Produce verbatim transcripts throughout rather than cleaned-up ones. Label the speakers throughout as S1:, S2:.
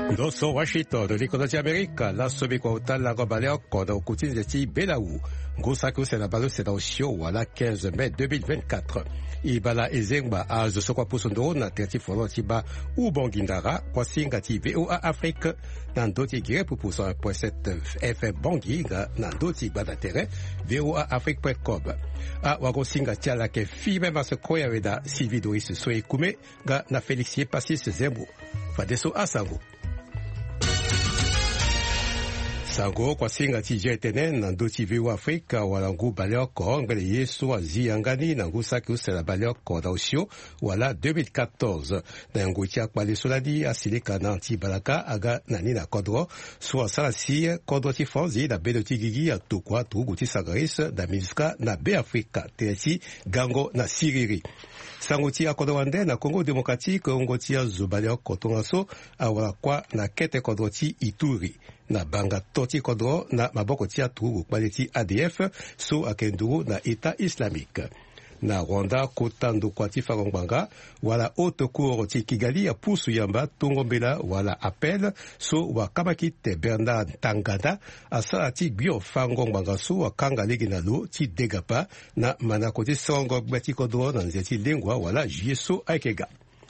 S1: Doso Washington, l'Économie d'Amérique, la somme kwa utala kwa baleo koda ukutini zeti Belau. Ngosa kuse na balo c'est dans Shio, wala quinze mai deux mille vingt-quatre. Ibala ezengba a zo sokwa pusundo na terti fono tiba u bongindara kwa singa ti V O A Afrique nan doti gire pour cent un point sept F M bonginga nan doti bada tere V O A Afrique point com. A wago singa tiala ke fibe masekoya weda Sylvie Doris soe kume ga na Félixie Passis Zembo. Fadeso asango. Sango kwa singa ti jetenen na doti V O A Afrika wala ngu baleoko ngale yesu wa ziyangani na ngu saki usela baleoko da usio wala deux mille quatorze na ngu tia kwa lesoladi asilika na anti balaka aga nani na kodro soit salasi kodro ti fonzi na bedo ti gigi ya tukwa tugu ti sagaris da miska na be Afrika teti gango na siriri. Sango ti akodo wande na Congo Démocratique ngo ti azubaleoko tongaso awala kwa na kete kodro ti Ituri. Na banga toti kodro na maboko tia tugu kwaliti A D F so akenduru na État islamique. Na Rwanda kotandu kwa tifa gongbanga wala haute cour ti Kigali ya pusu yamba tungombela wala appel so wakamakite Bernard Tangada asala ti bio fangongbanga so wakanga legi na lo ti degapa na manako ti songo gbeti kodro na nzeti lengwa wala jeso aikega.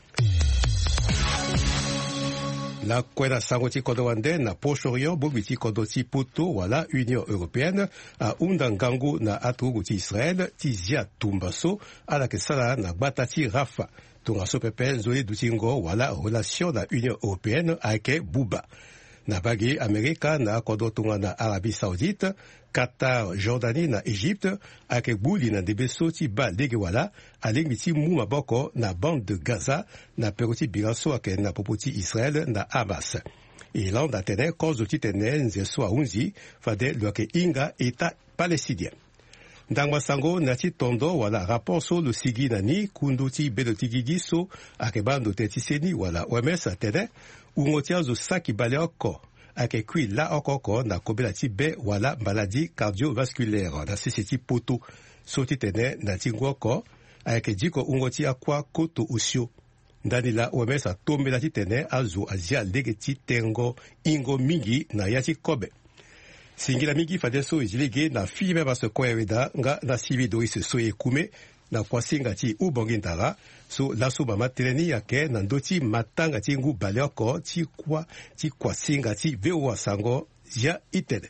S1: La kwena sango ti kodo wande na Proche-Orient bobi ti kodo ti poto wala Union Européenne a undangangu na atugu ti Israël ti zia tumbaso ala ke sala na gbata ti Rafa. Tunga so pepe nzoli dutingo wala relation na Union Européenne ake buba. Na bagi Amerika na kodo tunga na Arabie Saoudite, Qatar, Jordanie na Égypte ake buli na debeso ti ba lege wala alengi ti mu maboko na bande de Gaza na peroti bilanso ake na popo ti Israël na Hamas. Ilan da tene kozo ti tene nze so aunzi fade luake inga État palestinien. Ndangwa sango na ti tondo wala rapport so lo sigi na ni kundu ti bedo ti gigi so ake bando te ti seni wala O M S atene ungo ti azo saki bale oko ake kui la okoko na kobela ti be wala maladie cardiovasculaire na sisi ti poto so ti tene na ti ngoko ake jiko ungo ti akwa koto usio. Ndani la O M S atombela ti tene azo azia lege ti tengo ingo mingi na ya ti kobe. Singila mingi fade so izilege na fibe baso koyeweda nga na Sylvie Doris so ekume na kwa singa ti ubongindara so laso mama teleni yake na ndoti matanga ti ngu baleoko ti kwa ti kwa singa ti V O A sango ya itede.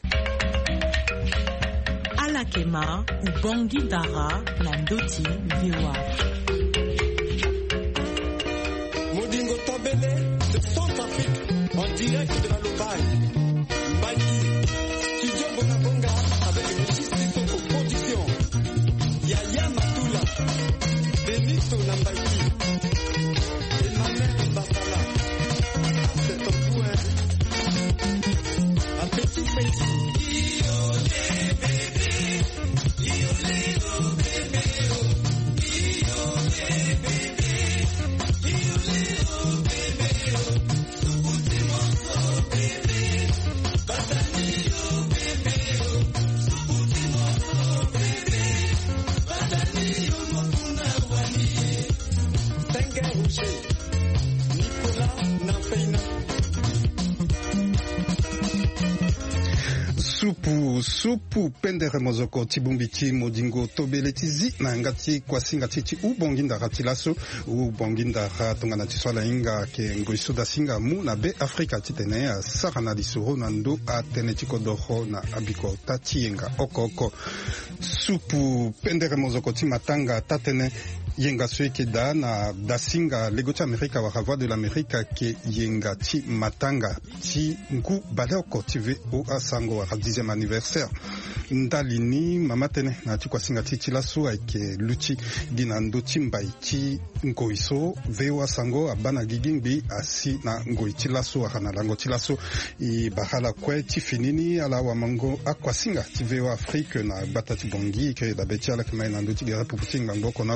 S2: Alakema ubongindara na ndoti V O A.
S3: Modingo Tobele de Centrafrique en direct de la locale. Studio Bonabonga avec le Gisito pour production. Yaya Matula, Benito Nambaiki, Emmanuel Basala. C'est ton point. Un petit petit. Iolé bébé, iolé oh bébé oh, iolé bébé, iolé oh bébé oh, souboute mon bébé, batani oh bébé oh, souboute mon bébé, batani oh mokuna wani, Tengue Rouget, Nicolas Nampena.
S4: Supu supu pendere mozoko tibumbiki modingo tobeletizi na ngati kwa singa titi ubonginda ratilaso ubonginda ratongana tiswala inga ke ngoisuda singa mu na be Afrika titene sarana disuro nando atene tikodoho na abiko tatienga okoko supu pendere mozoko timatanga tatene yenga sweke da na dasinga legoti Amerika wa voix de l'Amérique ke yenga ti matanga ti ngu baleko T V O A sango wa dixième anniversaire ndalini mamatene na ti kwa singa ti ti laso ake luchi dinando timbai ti ngoiso V O A sango abana gigingbi asi na ngoi ti laso kana lango ti laso i bahala kwe ti finini ala wa mango akwa singa ti V O A Afrique na bata ti bongi ke da beti ala kema nando ti gara puputi ngbango kona kona penze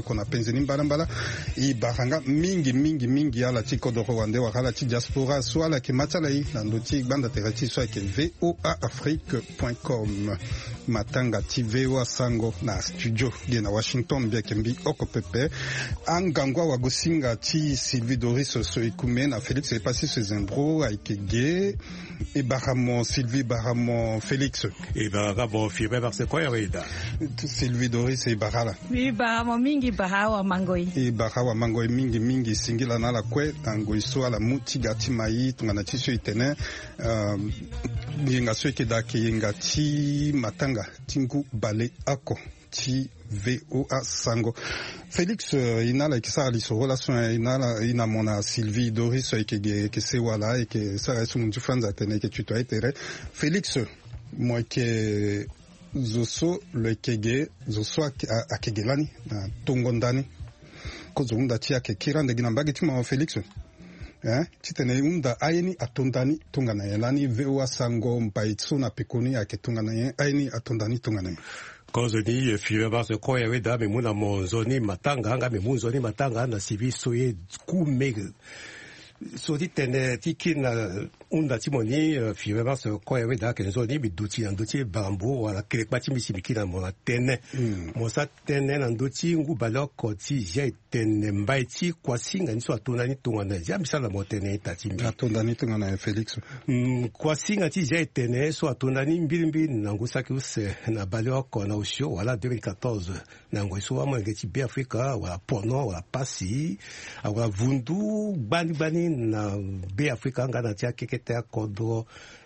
S4: zini mbala mbala i baranga mingi mingi mingi ala ti kodo rwande wakala ti diaspora so ala ke matala i na ndoti banda terati so ke voa afrique point com matanga ti voa sango na studio ge na Washington bia kembi oko pepe angangwa wagosinga ti Sylvie Doris so ikume na Félix est passé ce zimbro aikege e baramo Sylvie baramo Félix
S1: e baramo fibre parce quoi rida
S4: Sylvie Doris e barala
S5: oui baramo mingi bahawa mangoi
S4: e bahawa mangoi mingi mingi singila na la kwe ngoi so ala muti gati mai tungana ti so itene um, yenga so ke da ke yenga ti matanga tingu bale ako ti voa sango Félix uh, inala ki sa li so relation inala ina mona Sylvie Doris ke ke se wala et que ça reste un différence atene que tu dois être Félix moi que zoso le kege zoso akegelani na tongondani kozo unda ti ake kirande gina mbagi ti ma Félix eh titene unda ayeni atondani tongana yelani voa sango mbaitsu na pekoni ake tongana ye ayeni atondani tongana
S1: kozoni fiwe base koya weda me muna monzoni matanga nga me monzoni matanga na sivi soye kumege so titene tikina unda timoni fiwe base koya weda ke zoni biduti nduti bambo wala kile pati misimikina mona tene mosa tene na nduti ngu baloko ti je tene mbaiti kwa singa niso atona ni tungana ja misala motene tatimi
S4: atona ni tungana Félix
S1: kwa singa ti je tene so atona ni mbilimbi na ngusaki use na baloko na usho wala deux mille quatorze na ngweso wa mwengeti be Afrika wala pono wala pasi wala vundu bani bani na be Afrika ngana tia kekete kodo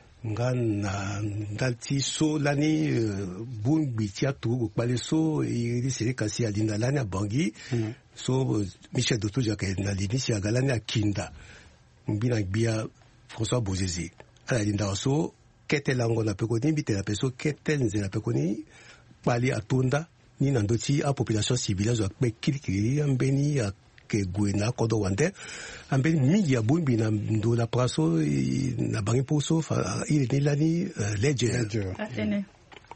S1: ngana ndalti so lani uh, bungbi tia tugu pale so iri siri kasi alinda lani abangi mm. so uh, Michel Doto jake na linisi ya galani ya kinda mbina bia François Bozezi ala linda so kete lango na pekoni bite na peso kete nze na pekoni pali atunda ni na ndoti a population civile zo akpe kirikiri ambeni ya ke gwena kodo wande ambeni mingi ya bumbi na ndo la praso na bangi poso fa ile ni lani uh, ledger
S5: atene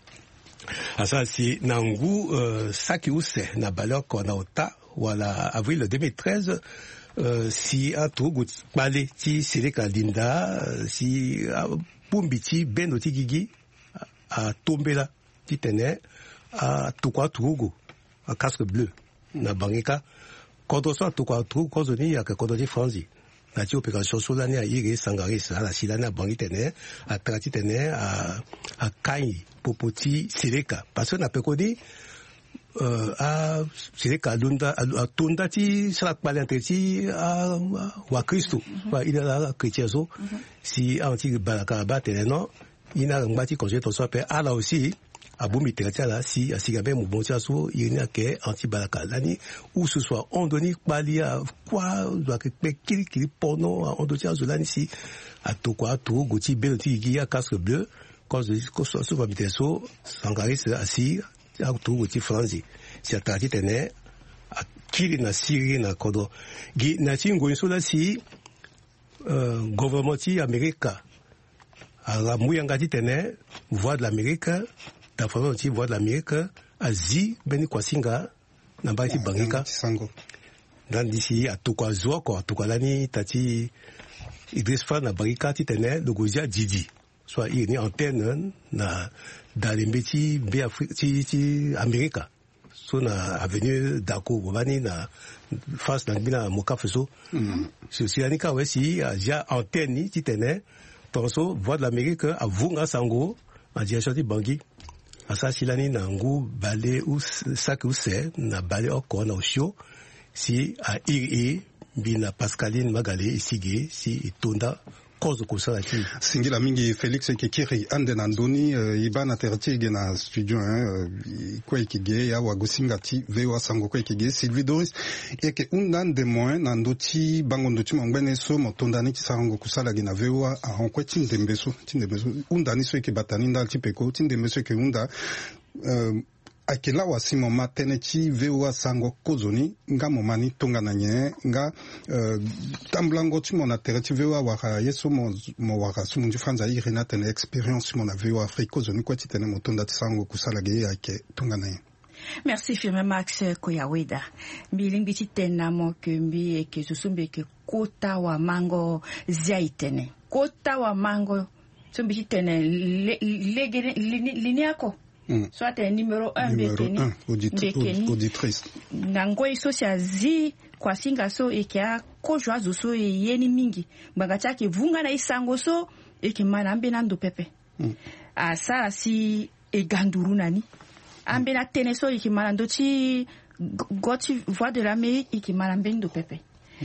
S1: asa si nangu uh, saki use na baloko na ota wala avril deux mille treize uh, si a trugu pale ti Seleka Linda uh, si uh, bumbi ti beno ti gigi a tombela ti tene a tukwa trugu a casque bleu na bangika kodo so tukwa trugu kozo ni ya kodo ti franzi na ti opération so lani a ire sangaris ala si lani a bangi tene a trati tene a a kanyi popoti Seleka parce que na pekodi uh, a Seleka Lunda a tunda ti sala pale entre ti a wa Kristo wa ina la chrétien so si anti balaka ba tene no ina ngati conseil to so pe ala aussi abumi terati ala si asigabe mu bontia so ina ke anti balaka lani ou ce soit on doni palia quoi doit que pe kili kili pono on doit zo lani si atokwa to goti beloti gi ya casque bleu cause cause so va biteso sangaris asi auto goti franzi si atati tene akili na siri na kodo gi na tingo so la si euh gouvernement America ala muyanga tene voix de l'Amérique ta faveur aussi voix de l'Amérique Asie beni kwasinga na bati bangika
S4: sango
S1: dan d'ici atukwa zo ko atukalani tati Idriss Fa na bangika titene le gozia Didi soit il ni antenne na dans les métiers be Afrique ti ti Amérique so na avenue Dako bani na face na bina mokafeso c'est aussi anika wesi ja antenne titene tonso voix de l'Amérique a vunga sango a direction ti bangi asa silani na ngu bale ou sac ou se na bale oko na osho si a iri bina Pascaline Magale isigé si itonda cause ko sala ki
S4: singila mingi Félix Kekiri ande na ndoni uh, ibana terati na studio hein uh, kwa ikige ya wagosinga ti voa sango kwa ikige Sylvie Doris eke undan de moins na ndoti bango ndoti mangwene so motondani ti sango kusala gina voa a honkwe tindembeso tindembeso undani so ke batani ndal ti peko tindembeso ke unda uh, akela wasimo matene ti voa sango kozoni nga momani tonga na nye nga uh, tamblango ti mona tere ti voa waka yeso mo, mo waka sumu ndi franza iri na tene experience mona voa Afrique kozoni kwa ti tene motonda ti sango kusala ge ake tonga na nye
S5: Merci firme Max Koyaweda. Mbiling biti tena mo kumbi eke susumbe ke kota wa mango zaitene. Kota wa mango sumbi tene lege lineako. Soit un numéro un bekeni.
S4: Auditrice.
S5: Nangoi socia zi kwa singa so eke a kojwa zuso e yeni mingi. Mbagacha ke vunga na isango so eke manambe nando pepe. Asa si e ganduru nani. Ambe na teneso iki malando chi goti voix de l'Amérique iki malambendo pepe.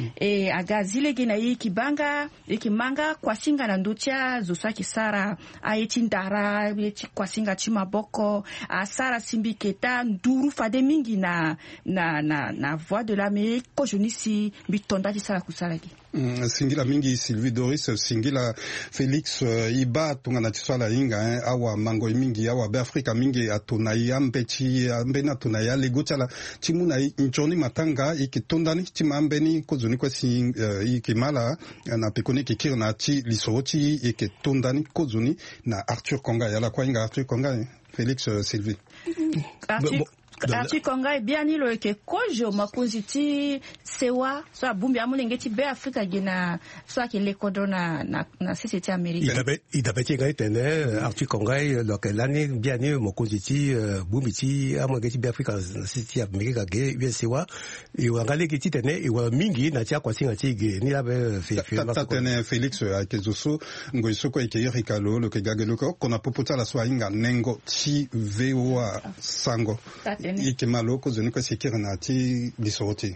S5: E agazile gina iki banga iki manga kwa singa na ndotia zoswa kisara aiti ndara eti kwa singa chima boko asara simbiketa nduru fade mingi na na na na voix de l'Amérique ko jonisi bitonda kisara kusalaki.
S4: Mm, singila mingi Sylvie Doris, singila Felix uh, iba tungana tiswala inga eh, awa mango mingi awa be Afrika mingi atunai ambechi ambena tunaya legochala chimuna nchoni matanga ikitondani chimambeni kozuni kwa si uh, ikimala na pekoni kikira na chi lisochi ikitondani kozuni na Arthur Konga yala kwa inga Arthur Konga eh? Felix uh, Sylvie
S5: Arthur Arthur Konga bien ilo eke kojo makunziti sewa so abumbi amulengeti be Afrika gina so akele kodro na na na société américaine.
S1: Il avait il avait été tene Arthur Konga donc l'année bien ilo makunziti bumbiti amulengeti be Afrika na société américaine ge bien sewa et wangale kiti tene et wa mingi na tia kwa singa tige ni labe fait fait
S4: ta tene Felix akezoso ngoisoko eke yirikalo lo ke gageluko kona popota la swainga nengo chi vewa sango Ike maloko zoniko sikira na ti bisoroti.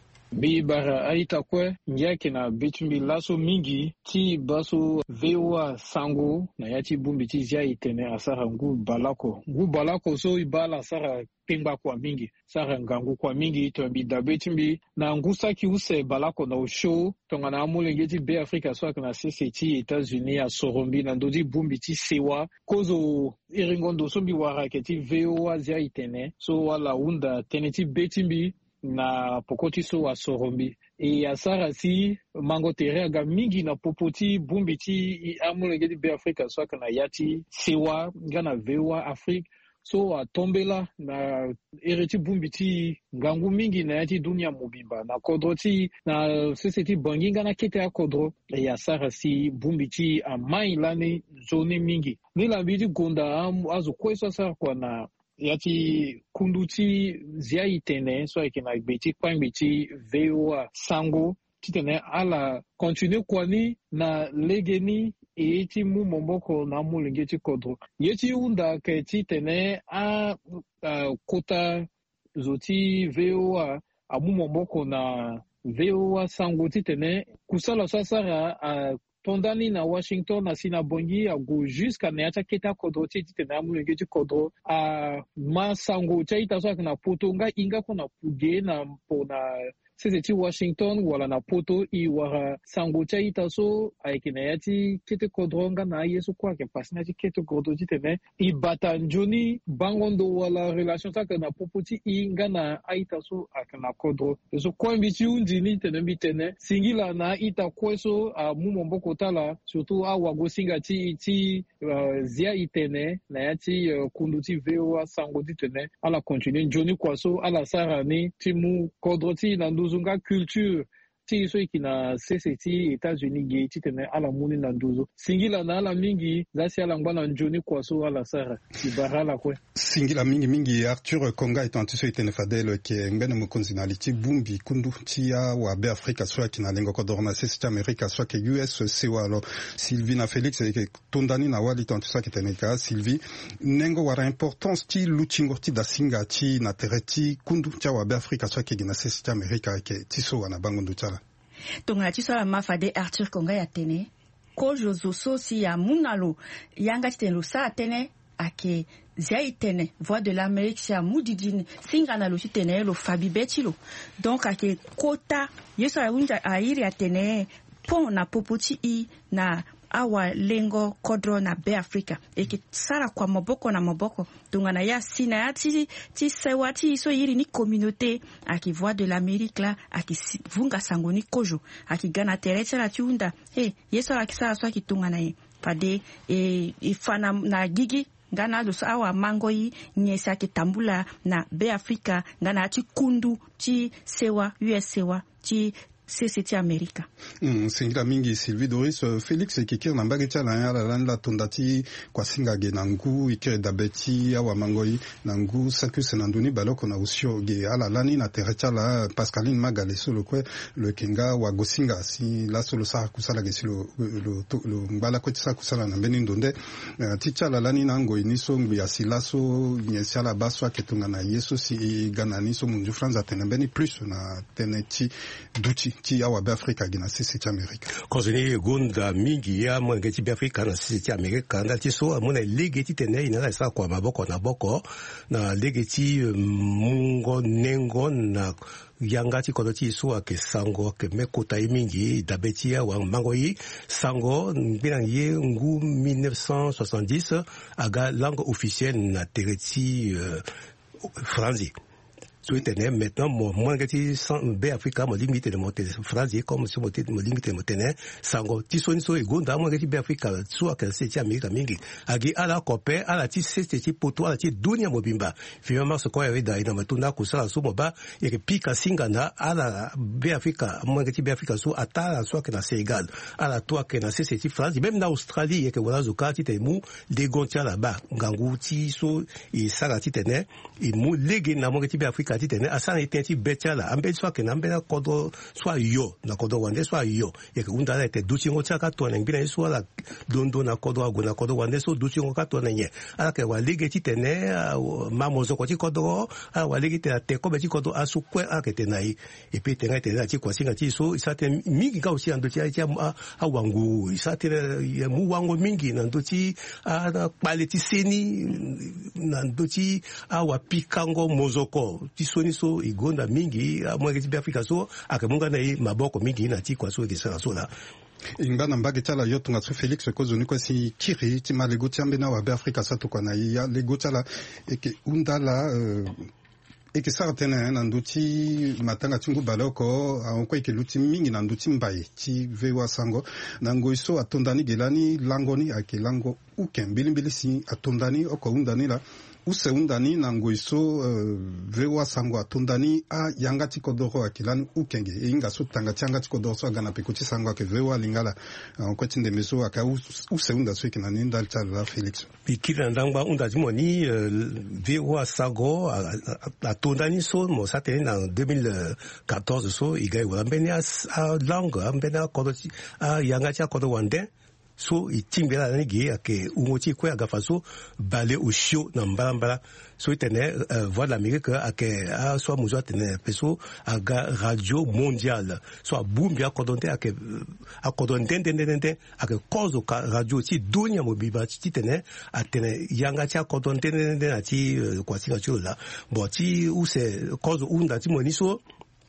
S6: Bi bara aita kwe nyake na bitumbi laso mingi ti baso vewa sango na yati bumbi ti zia itene asara ngu balako. Ngu balako so ibala asara pengba kwa mingi. Sara ngangu kwa mingi itombi dabetumbi na ngu saki use balako na usho tonga na amulenge ti be Afrika swak na sese ti Etats-Unis a sorombi na ndodi bumbi ti sewa kozo iringondo sombi warake ti vewa zia itene so wala unda tene ti betimbi na pokoti so wa sorombi e asara si mango tere aga mingi na popoti bumbi ti amulenge ti be Afrika swak na yati sewa ngana vewa Afrika so a tombela na ereti bumbi ti ngangu mingi na yati dunia mobimba na kodro ti na sese ti banginga na kete a kodro e asara si bumbi ti a mai lani zone mingi ni la bidi gonda azo kweso asara kwa na yati kundu ti zia itene so eke na beti kwambi ti vewa sango ti tene ala continue kwani na legeni e ti mu momboko na mulenge ti kodro yeti unda ke ti tene a uh, kota zoti vewa a mu momboko na vewa sango ti tene kusala sasara a uh, tondani na Washington na sina bongi a go jusqu'à ne acha keta kodro ti tene a mulenge ti kodro a ma sango cha ita so na poto nga inga ko na puge na po na sese ti Washington wala na poto i wara sango cha ita so aikina yati kete kodronga na yesu kwa ke pasina ti kete kodro ti tene i bata njoni bangondo wala relation ta na popoti i ngana aita so akana kodro so kwa mbiti undini tene mbitene singila na ita kweso a mumo mboko tala surtout a wago singa ti ti uh, zia itene na yati uh, kundu ti vewa sango ti tene ala continue njoni kwa so ala sarani ti mu kodro ti na zunga culture ti so ikina sese ti Etats-Unis ge ti tene ala muni na nduzo singila na ala mingi zasi ala ngwana njoni kwa so ala sara ibarala kwe
S4: singila mingi mingi Arthur Konga etanti so itene fadele ke ngene mukonzi na liti bumbi kundu ti ya wa be Afrika so kina lengo ko dorna sese ti Amerika so ke U S se walo Sylvie na Felix ke tondani na wali tanti so kitene ka Sylvie nengo wara importance ti luchingo ti da singa ti na tereti kundu ti wa be Afrika so ke gina sese ti Amerika ke ti so wana bangondo tala
S5: tonga ti so la mafade Arthur Konga ya tene ko jozo so si ya munalo yanga ti tene lo sa tene ake zia itene voix de l'Amérique si ya mudidine singa na lo ti tene lo fabi beti lo donc ake kota yeso ya unja airi ya tene pon na popoti i na awa lengo kodro na be Afrika eke sara kwa moboko na moboko donc na ya sina ya ti ti sewati so yiri ni communauté aki voix de l'Amérique la aki vunga sangoni kojo aki gana teretse la tiunda eh yeso la kisara so aki tunga na ye pade e ifana na gigi ngana zo so awa mango yi nyesa ki tambula na be Afrika ngana ti kundu ti sewa U S sewa ti C C T America.
S4: Mm, singira mingi Sylvie Doris uh, Felix ekikir na mbagi cha na la landa tondati kwa singa ge nangu ikire dabeti awa mangoi nangu sakus nanduni baloko na usio ge ala lani na terecha la Pascaline Magale solo kwe le kenga wa gosinga si la solo sa kusala ge silo lo lo mbala ko tsa kusala na mbeni ndonde uh, ticha la lani nango iniso ngbi asilaso nyesha la baswa ketunga na yeso si ganani so munju franza tenembeni plus na teneti duchi ti awa be Afrika gina C C T America.
S1: Kozini gunda mingi ya mwenge ti be Afrika na C C T America na ti so amuna lege ti tene ina sa kwa maboko na boko na lege ti mungo nengo na yanga ti kodo ti so ke sango ke mekota mingi dabeti ya wa mango yi sango mbina ye ngu mille neuf cent soixante-dix aga langue officielle na tereti uh, franzi. Maintenant, moi, je be Africa, mo limite de monter phrase comme si mo limite de monter sango ti so ni so igonda mo be Africa so ka se ti America mingi agi ala kope ala ti seste ti poto ala ti dunia mobimba finalement ce ko ya da ina matuna kusala so moba e ke pika singana ala be Africa mo ke be Africa so atala so ke na Senegal ala to ke na seste ti France même na Australie e ke wala zo ka ti te mu de gontia là bas ngangu ti so e sala ti tene e mu lege na mo ke be Africa ti tene asana itenti betala ambe so ke na ambe na kodo so yo na kodo wande so yo e ke unda na te duchi ngo chaka to na ngina so la dondo na kodo agu na kodo wande so duchi ngo ka to na nye ala ke wa lege ti tene mamozo ko ti kodo ala wa lege te te ko be ti kodo asu kwe a ke te nai e pe te ngai te na ti kwa singa ti so isa te mingi ka usi ando ti a a wangu isa te mu wango mingi na ndo ti a pale ti seni na ndo ti a wa pikango mozoko ti so ni so igonda mingi mo ke ti be Afrika so akamunga na i maboko mingi na ti kwa so ke sa so la
S4: ingana mbage tala yoto nga so Felix ko zoni kwa si kiri ti malego ti ambena wa be Afrika sa to kwa na ya lego tala eke undala uh, eke sara tene na nduti matanga tingu baloko ankwa eke luti mingi na nduti mbaye ti vewa sango na ngoiso atondani gelani langoni ake lango uken bilimbili si atondani oko undani la use undani na ngoiso uh, vewa sango atondani a yanga ti kodoro akilani ukenge e inga so tanga tianga ti kodoro so agana pekuti sango ake vewa lingala ankwa tinde meso aka use unda so eke na ninda la Felix
S1: ikira ndangba unda ti moni uh, vewa sango atondani so mo sa tene na deux mille quatorze so igai wala mbeni a langue mbeni a kodo ti a yanga ti a kodo wande so itimbela na ngi ake ungoti kwa agafaso bale ushio na mbala so itene uh, voix de l'Amérique ake a so muzo tene peso aga radio mondiale so abumbi akodonte ake akodonte ndendende ake kozo ka radio ti dunia mobiba ti tene atene yanga ti akodonte ndendende na ti uh, kwa singa ti la bo ti use kozo unda ti moniso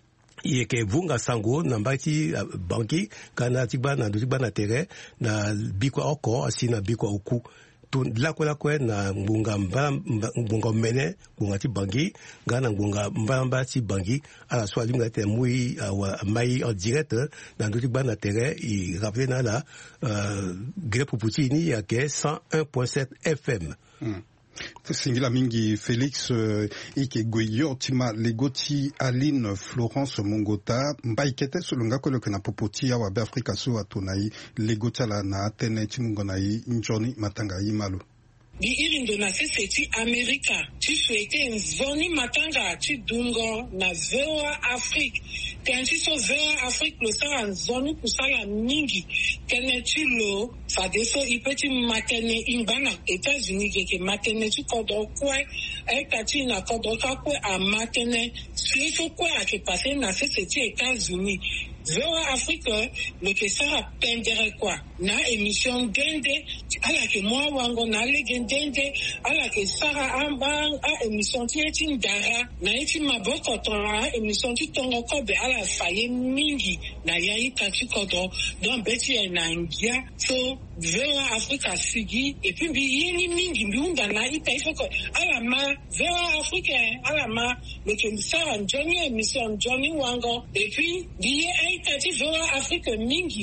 S1: ye ke vunga sango na mbati uh, banki kana tiba na tiba na tere na bikwa oko asina bikwa uku to la kwa kwa na ngunga mbala ngunga mene ngunga ti banki ngana ngunga mbamba ti banki ala so alinga te mui uh, mai en direct na tiba na tere i rappelé na la uh, grepo putini ya ke cent un virgule sept F M.
S4: mm. Singila mingi Felix uh, ike goyo tima legoti Aline Florence Mongota mbaikete solonga ko lokena popoti ya wa be Afrika so atonai legoti la na atene timungona yi njoni matanga yi malu
S7: di irindo na C C T America ti souhaité nzoni matanga ti dungo na vewa Afrique kanti so vewa Afrique lo sara nzoni kusala mingi kene ti lo fadeso ipeti matene imbana États-Unis ke matene ti kodo kwe eka ti na kodo ka kwe a matene sifo kwe ake passé na C C T États-Unis vewa Afrique lo ke sara pendere kwa na émission dende ala ke moi wango na lege dende ala ke sara amba a émission ti eti ndara na eti maboko tora émission ti tongo kobe ala faye mingi na yayi kati kodo don beti ya na ngia so vewa Africa sigi et puis bi yeni mingi mbiunda na ita ifoko ala ma vewa Africa ala ma le ke sara Johnny émission Johnny wango et puis di ai kati vewa Africa mingi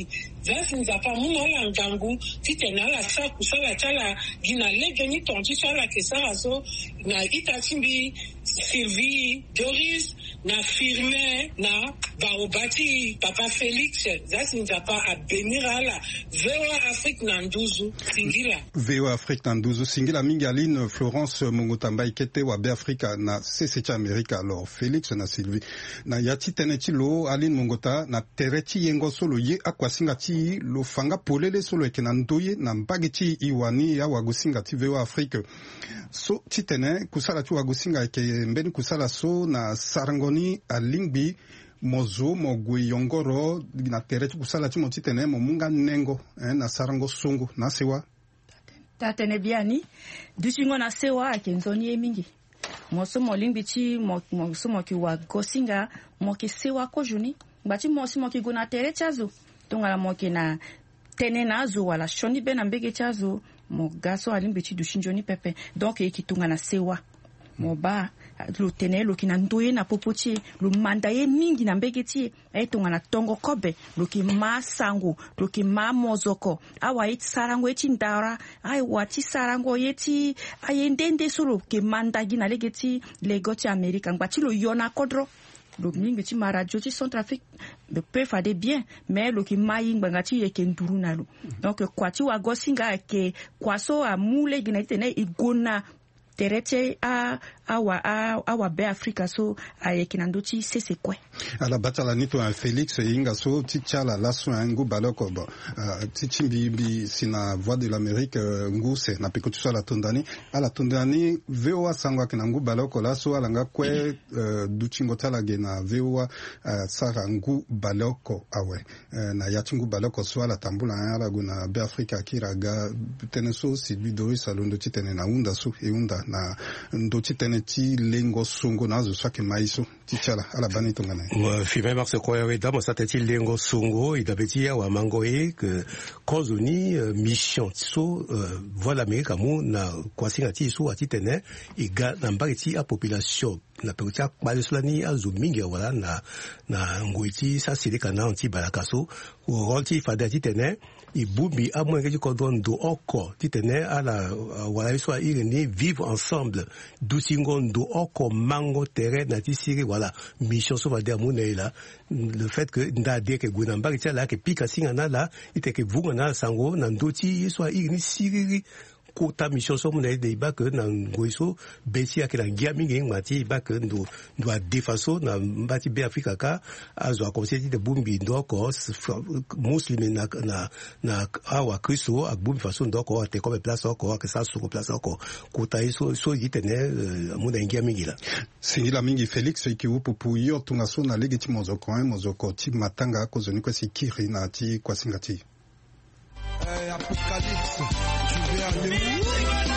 S7: zasi nzapa muna ala ngangu titene ala sa kusala chala gina legeni tonti so ala kesala so na itasimbi Sylvie Doris na Firmin na baobati Papa Félix zasi nzapa a benir ala V O A Afrique na nduzu singila
S4: V O A Afrique na nduzu singila mingi Aline Florence Mongotamba ikete wa be Afrika na C C T America alors Félix na Sylvie na yati teneti lo Aline Mongota na tereti yengo solo ye akwasinga ti lo fanga polele solo ekena ndoye na mbageti iwani ya wagusinga ti V O A Afrique so titene kusala ti wagusinga eke mbeni kusala so na sarangoni alingbi mozo mogwe yongoro na tereti kusala ti motitene mo munga nengo eh, na sarango sungu na sewa
S5: tatene biani dusingo na sewa ake nzoni emingi moso molingbi ti moso moki wagosinga moki sewa ko juni bati mosi moki guna tereti azo tongala moki na tene na azo wala shoni be na mbege ti azo mo gaso alingbi ti dushinjoni pepe donc ekitunga na sewa mo ba lo tene lo kina ndoye na popoti lo mandaye mingi na mbege ti e tonga na tongo kobe lo ki ma sango lo ki ma mozoko awa iti sarango eti ndara ai wati sarango yeti ayendende solo ke mandagi na legeti legoti Amerika ngati lo yona kodro lo mingi ti ma radio ti Centrafrique le peut faire des bien mais lo ki mai ngati ye ke nduru na lo donc kwati wa gosinga ke kwaso a mule gina tene igona terete a awa a awa be Afrika so ayekina ndoti sese kwe
S4: ala batala nito a Félix inga so tichala laso ngu baloko bo tichimbi bi sina voix de l'Amérique nguse na peko tsala tondani ala tondani V O A sangwa kina ngu baloko laso ala nga kwe duchingo tala gena V O A sara ngu baloko awe na yatingu baloko so ala tambula ala guna be Afrika kiraga teneso si lui Doris alondo titene na unda so e unda na ndoti teneti lengo sungu nazo swake maiso tichala ala bani tongana
S1: moi fime marse ko ya da mo sateti lengo sungu idabeti ya wa mangoe que kozuni mission so voix l'Amérique mu na kwasinga ti so atitene iga na mbageti a population na peutia balisolani azumingi wala na na ngoiti sa silika na anti balakaso o rolti fada titene ibumbi a moins que kodon do oko titene ala wala so ireni vivre ensemble dusingo do oko mango terre na tisiri voilà mission so va dire monela le fait que nda de que gunamba que là que pika singa na la ite que vunga na sango na ndoti so ireni siri kota mission so mona de ba que na ngoiso besi akela ngiamingi ngati ba que ndo ndo defaso na mbati be Afrika ka azo akonseti de bumbi ndoko muslimi na na na awa kristo akbumbi faso ndoko te comme place oko que ça sur place oko kota iso so yitene mona ngiamingi la
S4: singila mingi Félix ki upo puyo tunga so na legiti mozoko mozoko ti matanga ko zoni ko sikiri na ti kwa singati
S3: eh apocalypse je vais aller où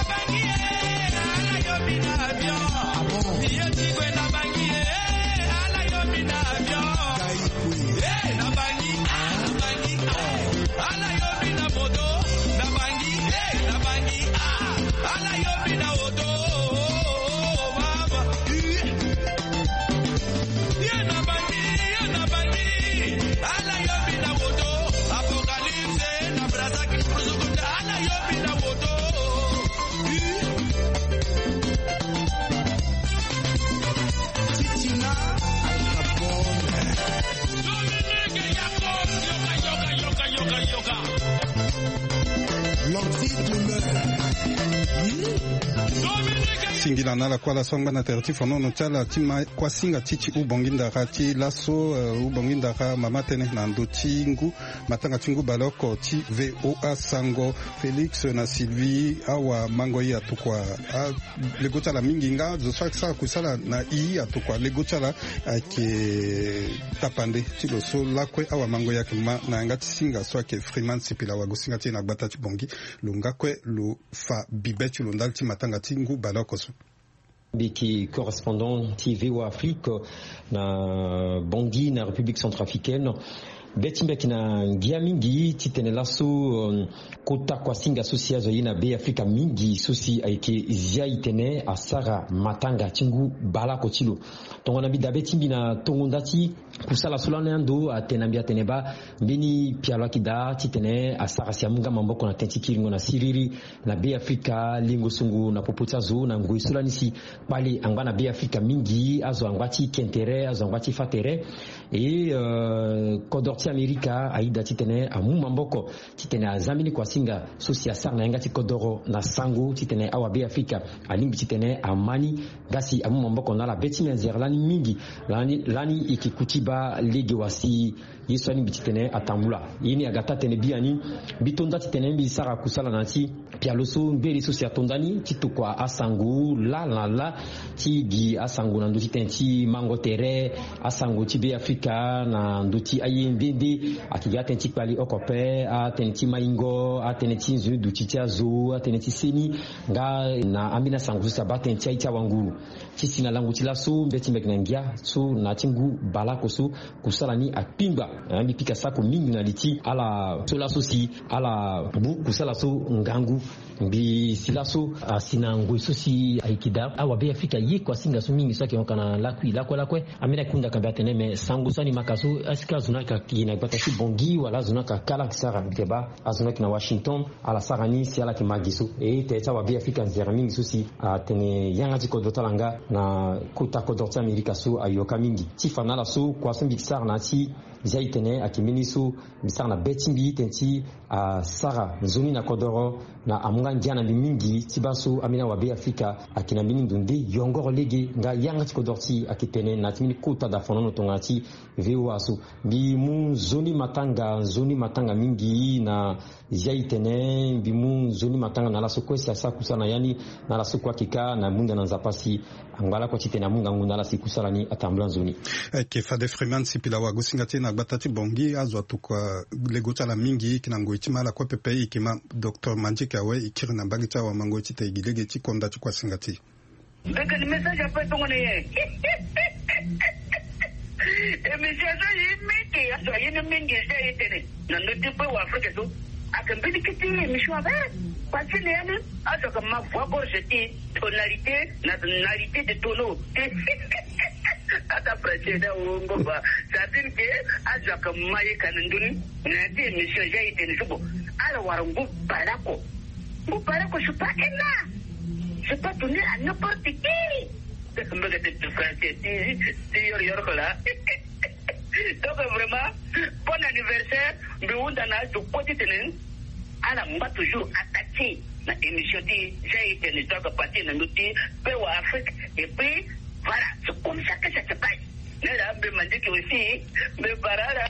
S4: singila na la kwa la songba na terti fono no chala tima kwa singa tichi ubonginda rati laso uh, ubonginda ra mama tene na ndoti ngu matanga tingu baloko ti V O A sango Félix na Sylvie awa mango ya tukwa a, lego chala mingi nga zo sa kusala na i atukwa lego chala ke tapande ti lo so lakwe awa mango ya kima na ngati singa so ke Freeman sipila wa gosinga ti na gbata ti bongi lo ngakwe lo fa bibetu lo ndal ti matanga tingu baloko so
S8: Biki correspondant T V O Afrique na Bangui na République centrafricaine Betimbeki na ngia mingi titene laso um, kota kwa singa sosia zo yina be Afrika mingi sosi aike zia itene asara matanga tingu bala kotilo tongo na bidabe timbi na tongo ndati kusala sulana ando atenambia teneba mbini pialo kida titene asara siamunga mamboko na tentikiri na siriri na be Afrika lingo sungu na popota zo na ngoi sulani si bali angwana be Afrika mingi azo angwati kentere azo angwati fatere et euh, kodorti Amerika aida titene amu mamboko titene azamini kwa singa sosia sarna ngati kodoro na sango titene awa be Afrika alimbi titene amani gasi amu mamboko na la betina zerlani mingi lani lani ikikutiba lege wasi yeswani bititene atambula yini agata tene biani bitonda titene bi sara kusala nati pialoso mbeli so sia tondani titukwa asangu la la la ti gi asangu na nduti tenti mango tere asangu ti be Afrika na nduti ayembende akiga tenti kwali okope a tenti maingo a tenti nzu duti tiazo a tenti seni nga na amina sangu sa batenti aita wanguru ti sina langu ti laso mbeti meknangia so na tingu balako so kusala ni apimba ambi pika sako mingi na liti ala sola sosi ala bu kusala so ngangu bi silaso asina ngoi sosi aikida awa be Afrika yi kwa singa so mingi so ke onkana lakwi lakwa lakwe amina kunda kamba tene me sangu sani makaso aska zuna ka kina bata si bongi wala zuna ka kala kisara deba azuna kina Washington ala sarani si ala ki magiso e te tawa be Afrika nzera mingi sosi atene yanga tiko dotalanga na kota kodorta Amerika so ayoka mingi tifana la so kwa so bikisar na ti zaitene akiminisu bisar na betimbi tenti a sara zoni na kodoro na amunga ndiana mingi tibasu amina wa be Afrika akina minindunde yongoro lege nga yanga tikodorti akitene na timini kota da fonono tongati vewasu bi mu zoni matanga zoni matanga mingi na zaitene bi mu zoni matanga na la sokwesa sa kusana yani na la sokwa kika na munda na zapasi angala kwa titena munga ngunda la sikusala ni atambula zoni
S4: ke fade freeman sipila wa gusingati na batati bongi azwa tukwa legota la mingi kinango itima la kwa pepe ikima Docteur Manjika we ikiri na bagita wa mango chita igilege chikonda chukwa singati
S9: beka ni message apa tongone ye e message yimiki azwa yini mingi je itene na ndotipe wa Afrika so akambili kiti mishwa ba parce que yani azwa kama voix gorgeti tonalité na tonalité de tono ata pracheda uongo ba sadin ke azwa kama yekanunduni na ti mission je itene subo ala warangu barako bu barako je suis pas là je peux donner à n'importe qui c'est comme que tu français tu yor yor là donc vraiment bon anniversaire biunda na to côté tenen ala mba toujours attaqué na émission di j'ai été ne doit partir na nuti pe wa Afrique et puis voilà c'est comme ça que ça se passe ne la be mandiki aussi me barara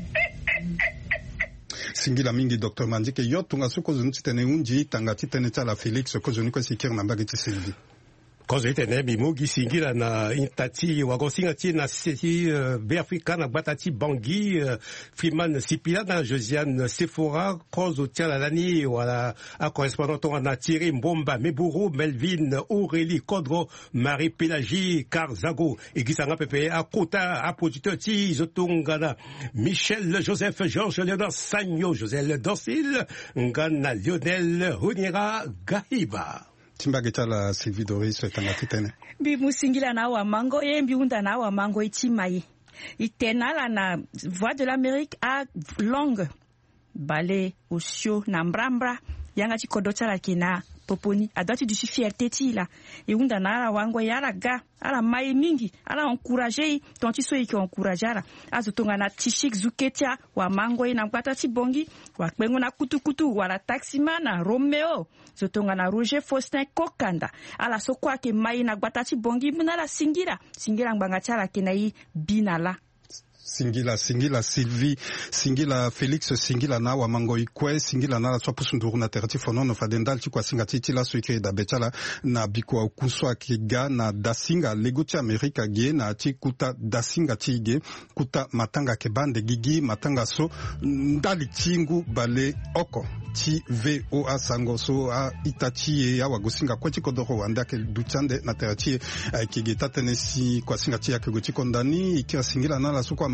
S4: singila mingi Docteur Manjike yo tunga suko zunti tene unji tanga titene chala Felix ko zuniko sikir na bagiti Sylvie
S1: kozo itene bimugi singira na intati wagosinga ti na seti be Afrika na batati bangi Freeman Sipila na Josiane Sephora kozo tiala lani wala a correspondant na Thierry Mbomba Meburu Melvin Aurélie Kodro Marie Pélagie Karzago egisanga pepe a kota a producteur ti zotungana Michel Joseph Georges Léonard Sagno Josel Dorsil ngana Lionel Hunira Gahiba
S4: Timbage chala Sylvie Doris tanga titene
S5: bi musingila na wa mango ye mbiunda na wa mango itimai itenala na Voix de l'Amérique a longue balé osio na mbrambra yanga chikodota la kina poponi adati du fierté ti la iunda na ala wango yala ga ala mai mingi ala encourager tonti so iki encouragera azotonga na tishik zuketia wa mango ina kwata ti bongi wa kpengo na kutukutu wala taxima na Romeo zotonga na Roger Faustin Kokanda ala sokwa ke mai na kwata ti bongi muna la singira singira ngbanga chala kenai binala
S4: singila singila Sylvie singila Felix singila na wa mango ikwe singila na la swa pusunduru na terati fonono fadendal chi kwa singati ti la so ikre da betala na bikwa kuswa kiga na dasinga legoti Amerika ge na ti kuta dasinga ti ge kuta matanga ke bande gigi matanga so ndali tingu bale oko ti V O A sango so a itachi ya wagosinga kwa ti kodoro wanda ke duchande na terati ki ge tatenesi kwa singati ya ke goti kondani ikira singila na la so kwa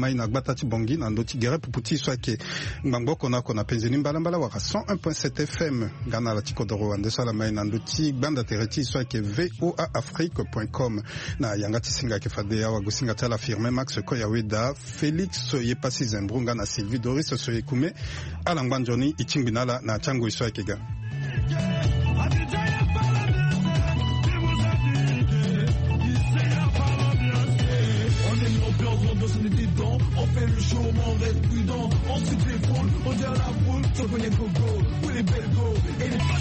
S4: mai na gbata ti bongi na ndoti gere puputi swake ngbango kona kona penzini mbala mbala waka cent un point sept F M gana la ti kodoro wande sala mai na ndoti gbanda tereti swake v o a afrique point com na yanga ti singa ke fade ya wagusinga tala firme Max Koyaweda Felix Yepasi Zembrunga na Sylvie Doris Soyekume alangbanjoni ichimbinala na chango swake ga
S10: on fait le show, on reste prudent, on se défoule, on dit à la foule, on connaît Gogo, ou les belles go, et les